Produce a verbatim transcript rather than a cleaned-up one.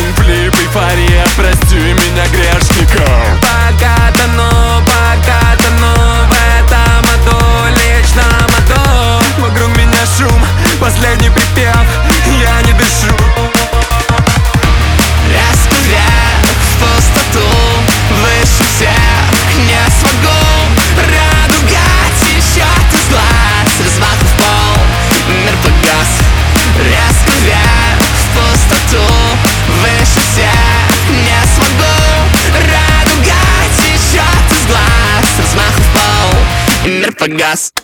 флип, эйфория, прости меня, грешника. Пока тону, пока тону в этом аду, личном аду. Вокруг меня шум, последний припев, я не дышу. Резко вверх, в пустоту, выше всех не смогу. Радуга течет из глаз, размах в пол, мир погас. Резко вверх, в пустоту, выше всех не смогу. Радуга течет из глаз, размах в пол, мир погас.